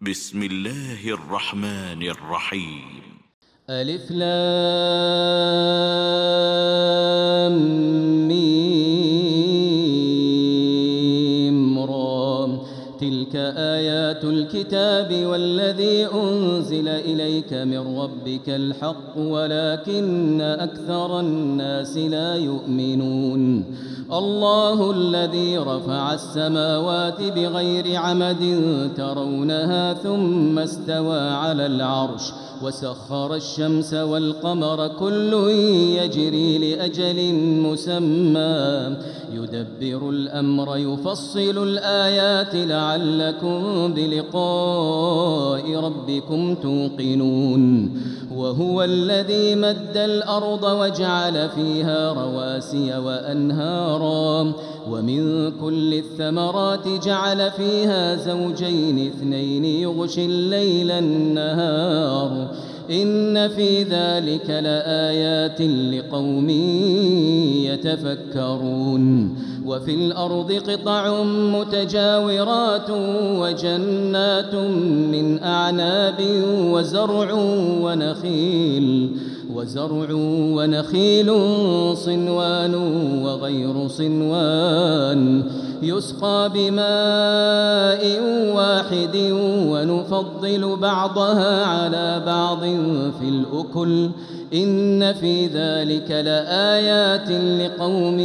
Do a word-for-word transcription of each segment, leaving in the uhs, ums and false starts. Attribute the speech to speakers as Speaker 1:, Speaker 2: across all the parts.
Speaker 1: بسم الله الرحمن الرحيم.
Speaker 2: ألف لام ميم را. تلك آيات الكتاب والذي أنزل إليك من ربك الحق ولكن أكثر الناس لا يؤمنون. الله الذي رفع السماوات بغير عمد ترونها ثم استوى على العرش وسخر الشمس والقمر كل يجري لأجل مسمى يدبر الأمر يفصل الآيات لعلكم بلقاء ربكم توقنون. وهو الذي مد الأرض وجعل فيها رواسي وأنهارا ومن كل الثمرات جعل فيها زوجين اثنين يغشي الليل النهار إن في ذلك لآيات لقوم يتفكرون. وفي الأرض قطع متجاورات وجنات من أعناب وزرع ونخيل وزرع ونخيل صنوان وغير صنوان يسقى بماء واحد ونفضل بعضها على بعض في الأكل إن في ذلك لآيات لقوم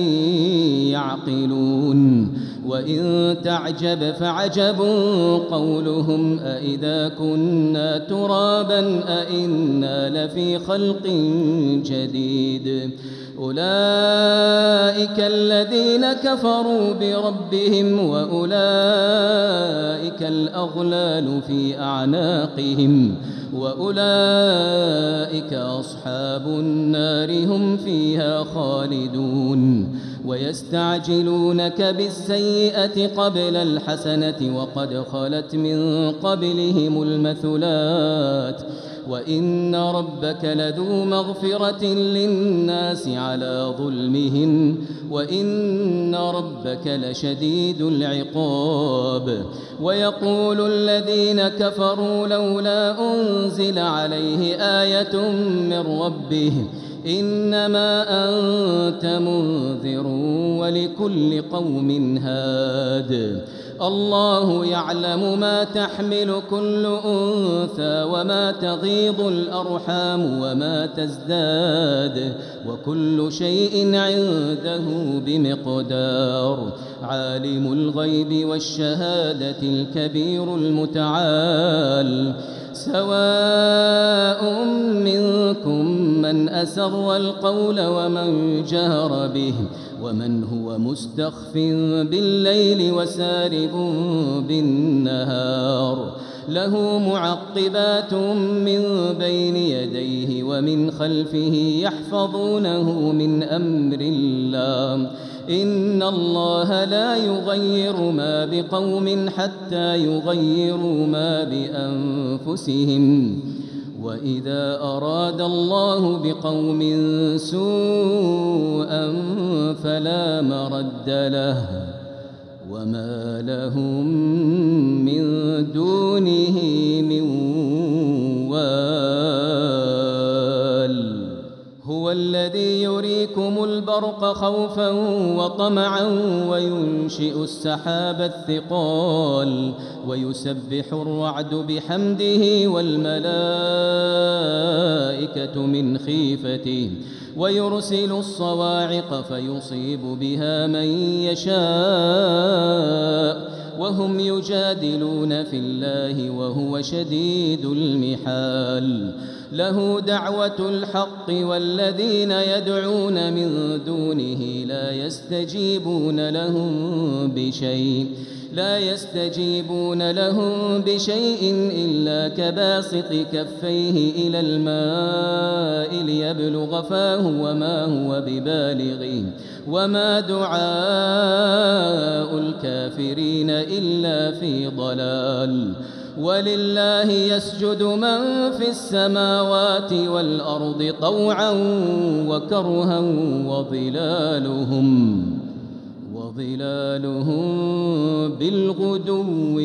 Speaker 2: يعقلون. وإن تعجب فعجب قولهم أإذا كنا ترابا أإنا لفي خلق جديد. أولئك الذين كفروا بربهم وأولئك الأغلال في أعناقهم وأولئك أصحاب النار هم فيها خالدون. ويستعجلونك بالسيئة قبل الحسنة وقد خلت من قبلهم المثلات وإن ربك لذو مغفرة للناس على ظلمهم وإن ربك لشديد العقاب. ويقول الذين كفروا لولا أنزل عليه آية من ربه إنما أنت منذر ولكل قوم هاد. الله يعلم ما تحمل كل أنثى وما تغيض الأرحام وما تزداد وكل شيء عنده بمقدار. عالم الغيب والشهادة الكبير المتعال. سواء منكم من أسر القول ومن جهر به ومن هو مستخف بالليل وسارب بالنهار. له معقبات من بين يديه ومن خلفه يحفظونه من أمر الله. إن الله لا يغير ما بقوم حتى يغيروا ما بأنفسهم. وإذا أراد الله بقوم سوءا فلا مرد له وما لهم من دونه من وال. هو الذي يريكم البرق خوفا وطمعا وينشئ السحاب الثقال ويسبح الرعد بحمده والملائكة من خيفته ويرسل الصواعق فيصيب بها من يشاء وهم يجادلون في الله وهو شديد المحال. له دعوة الحق والذين يدعون من دونه لا يستجيبون لهم بشيء لا يستجيبون لهم بشيء إلا كباسط كفيه إلى الماء ليبلغ فاه وما هو ببالغه وما دعاء الكافرين إلا في ضلال. ولله يسجد من في السماوات والأرض طوعا وكرها وظلالهم ظلالهم بالغدو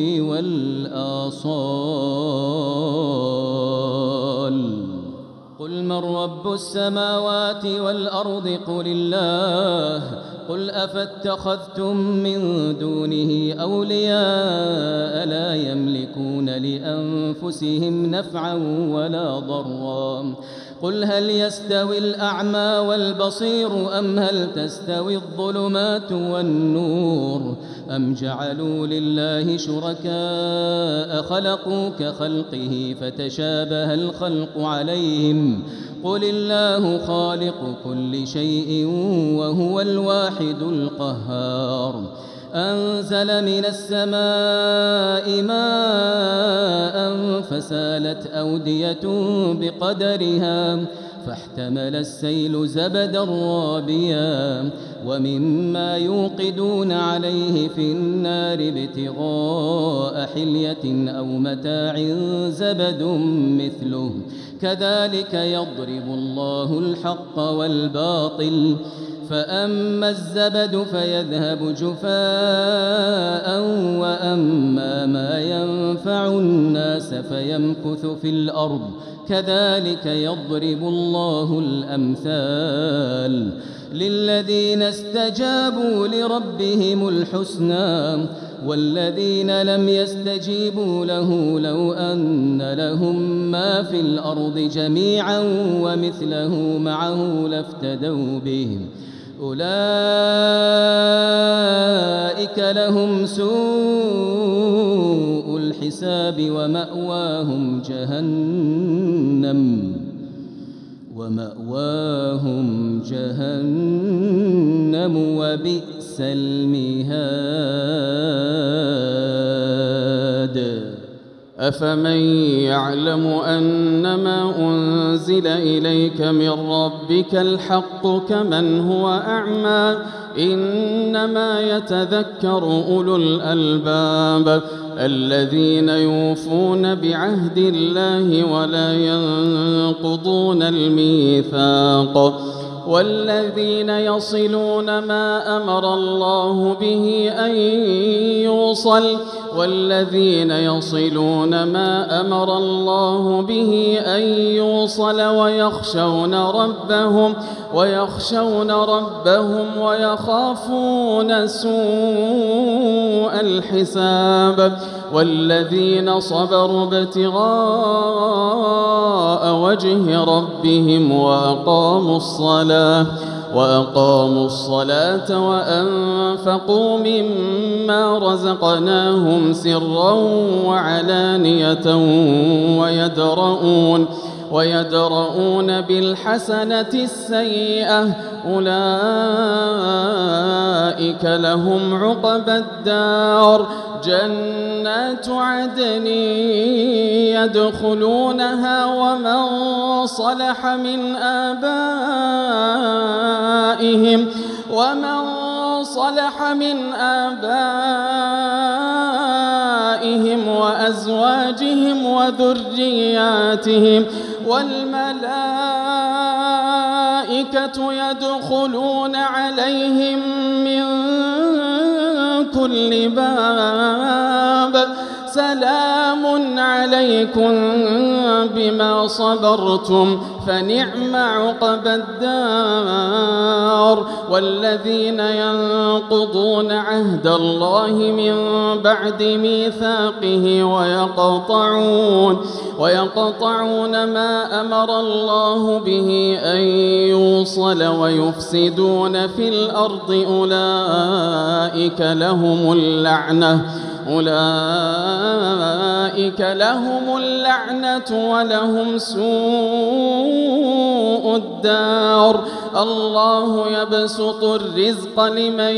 Speaker 2: والآصال قل من رب السماوات والأرض قل الله قل أفاتخذتم من دونه أولياء لا يملكون لأنفسهم نفعا ولا ضرا قل هل يستوي الأعمى والبصير أم هل تستوي الظلمات والنور أم جعلوا لله شركاء خلقوا كخلقه فتشابه الخلق عليهم قل الله خالق كل شيء وهو الواحد القهار أنزل من السماء ماء فسالت أودية بقدرها فاحتمل السيل زبدا رابيا ومما يوقدون عليه في النار ابتغاء حلية أو متاع زبد مثله كذلك يضرب الله الحق والباطل فأما الزبد فيذهب جفاء وأما ما ينفع الناس فيمكث في الأرض كذلك يضرب الله الأمثال للذين استجابوا لربهم الحسنى والذين لم يستجيبوا له لو أن لهم ما في الأرض جميعا ومثله معه لافتدوا به أولئك لهم سوء الحساب ومأواهم جهنم ومأواهم جهنم وبئس المهاد
Speaker 3: أفمن يعلم أنما أنزل إليك من ربك الحق كمن هو أعمى إنما يتذكر أولو الألباب الذين يوفون بعهد الله ولا ينقضون الميثاق والذين يصلون ما أمر الله به أن يوصل والذين يصلون ما أمر الله به أن يوصل ويخشون ربهم ويخشون ربهم ويخافون سوء الحساب والذين صبروا ابتغاء وجه ربهم وأقاموا الصلاة وأقاموا الصلاة وأنفقوا مما رزقناهم سرا وعلانية ويدرؤون ويدرؤون بالحسنة السيئة أولئك لهم عقبى الدار جنات عدن يدخلونها ومن صلح من آبائهم ومن صلح من آبائهم وأزواجهم وذرياتهم والملائكة يدخلون عليهم من كل باب سلام عليكم بما صبرتم فنعم عقبى الدار والذين ينقضون عهد الله من بعد ميثاقه ويقطعون ويقطعون ما أمر الله به أن يوصل ويفسدون في الأرض أولئك لهم اللعنة أولئك لهم اللعنة ولهم سوء الدار الله يبسط الرزق لمن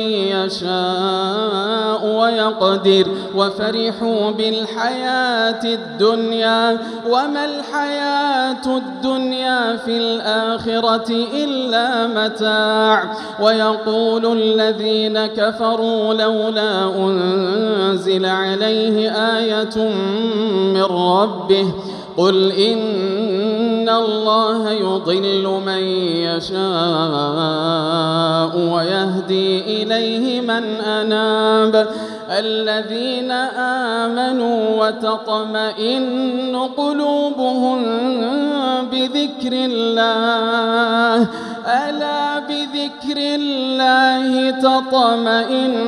Speaker 3: يشاء ويقدر وفرحوا بالحياة الدنيا وما الحياة الدنيا في الآخرة إلا متاع ويقول الذين كفروا لولا أنزل عليه آية من ربه قل إن إن الله يضل من يشاء ويهدي إليه من أناب الذين آمنوا وتطمئن قلوبهم بذكر الله ألا بذكر الله تطمئن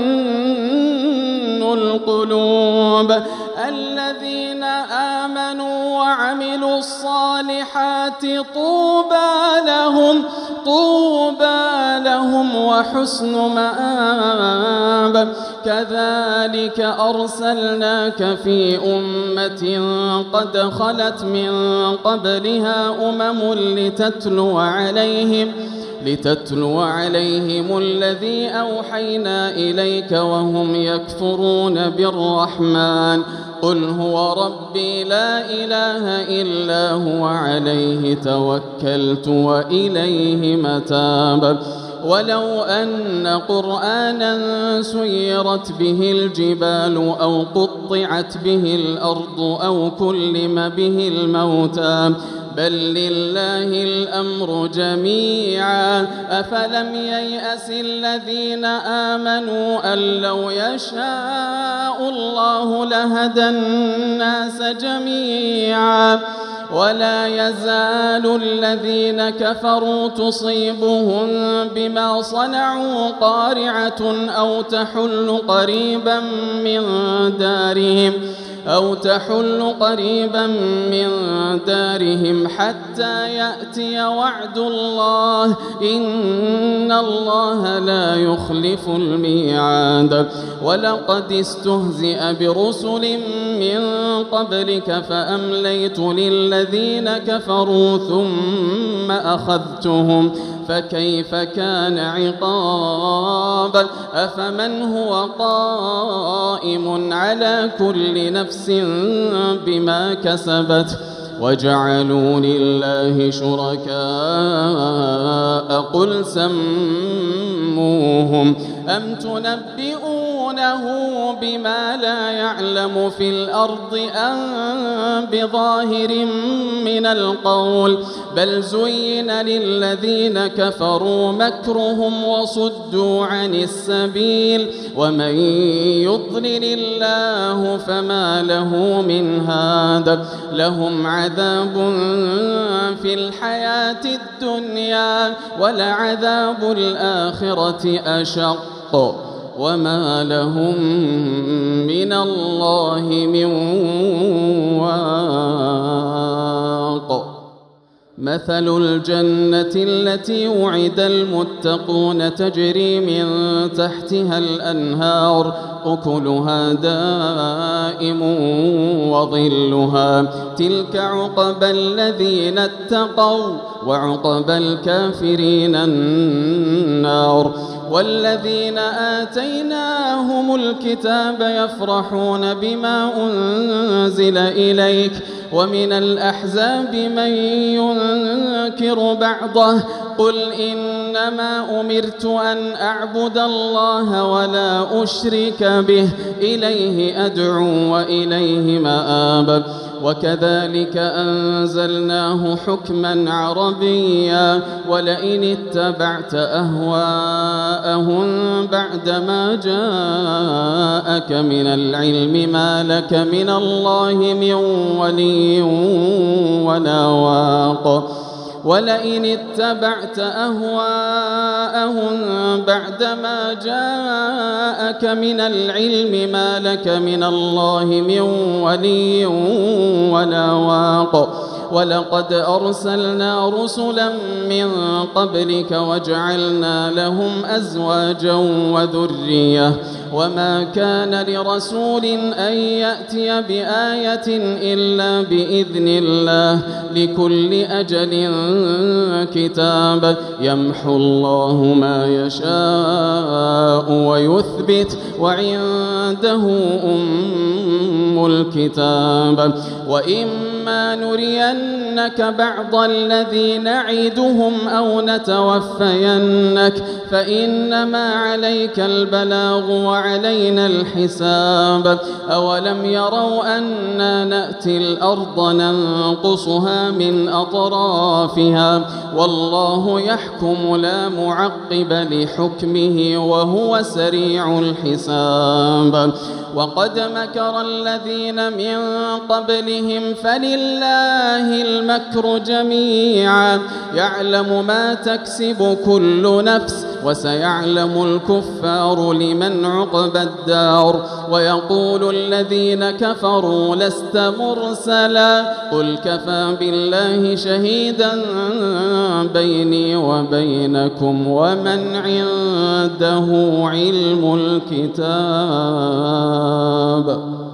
Speaker 3: القلوب الذين آمنوا وعملوا الصالحات طوبى لهم طوبى لهم وحسن مآب كذلك أرسلناك في أمة قد خلت من قبلها أمم لتتلو عليهم لتتلو عليهم الذي أوحينا إليك وهم يكفرون بالرحمن قل هو ربي لا إله إلا هو عليه توكلت وإليه متاب ولو أن قرآنا سيرت به الجبال أو قطعت به الأرض أو كلم به الموتى بل لله الأمر جميعا أفلم ييأس الذين آمنوا أن لو يشاء الله لهدى الناس جميعا ولا يزال الذين كفروا تصيبهم بما صنعوا قارعة أو تحل قريبا من دارهم أو تحل قريبا من دارهم حتى يأتي وعد الله إن الله لا يخلف الميعاد ولقد استهزئ برسل من قبلك فأمليت للذين كفروا ثم أخذتهم فكيف كان عقاب أفمن هو قائم على كل نفس بما كسبت وجعلوا لله شركاء قل سموهم أم تنبئونه بما لا يعلم في الأرض أم بظاهر من القول بل زين للذين كفروا مكرهم وصدوا عن السبيل ومن يضلل الله فما له من هاد لهم عذاب في الحياة الدنيا ولعذاب الآخرة أشق وما لهم من الله من واق مثل الجنة التي وعد المتقون تجري من تحتها الأنهار أكلها دائم وظلها تلك عقبى الذين اتقوا وعقبى الكافرين النار والذين آتيناهم الكتاب يفرحون بما أنزل إليك ومن الأحزاب من ينكر بعضه قل إنما أمرت أن أعبد الله ولا أشرك به إليه أدعو وإليه مآب وكذلك أنزلناه حكما عربيا ولئن اتبعت أهواءهم بعدما جاءك من العلم ما لك من الله من ولي ولا واق ولئن اتبعت أهواءهم بعدما جاءك من العلم ما لك من الله من ولي ولا واق ولقد أرسلنا رسلا من قبلك وجعلنا لهم أزواجا وذرية وما كان لرسول أن يأتي بآية إلا بإذن الله لكل أجل كتاب يمحو الله ما يشاء ويثبت وعنده أم علم الكتاب وإما نرينك بعض الذي نعدهم أو نتوفينك فإنما عليك البلاغ وعلينا الحساب أولم يروا أنا نأتي الأرض ننقصها من أطرافها والله يحكم لا معقب لحكمه وهو سريع الحساب وقد مكر الذين من قبلهم فلله المكر جميعا يعلم ما تكسب كل نفس وسيعلم الكفار لمن عقبى الدار ويقول الذين كفروا لست مرسلا قل كفى بالله شهيدا بيني وبينكم ومن عنده علم الكتاب